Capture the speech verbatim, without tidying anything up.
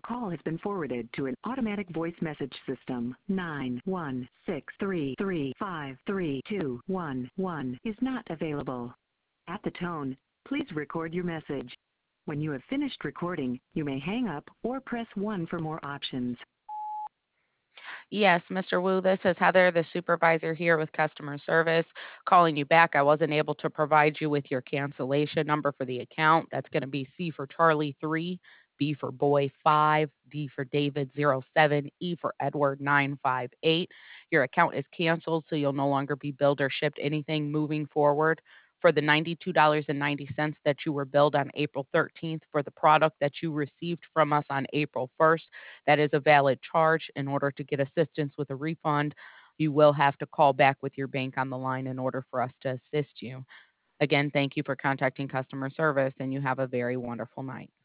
call has been forwarded to an automatic voice message system. nine one six three three five three two one one is not available. At the tone, please record your message. When you have finished recording, you may hang up or press one for more options. Yes, Mister Wu, this is Heather, the supervisor here with customer service, calling you back. I wasn't able to provide you with your cancellation number for the account. That's going to be C for Charlie three, B for Boy five, D for David zero seven, E for Edward nine five eight. Your account is canceled, so you'll no longer be billed or shipped anything moving forward. For the ninety-two dollars and ninety cents that you were billed on April thirteenth for the product that you received from us on April first, that is a valid charge. In order to get assistance with a refund, you will have to call back with your bank on the line in order for us to assist you. Again, thank you for contacting customer service, and you have a very wonderful night.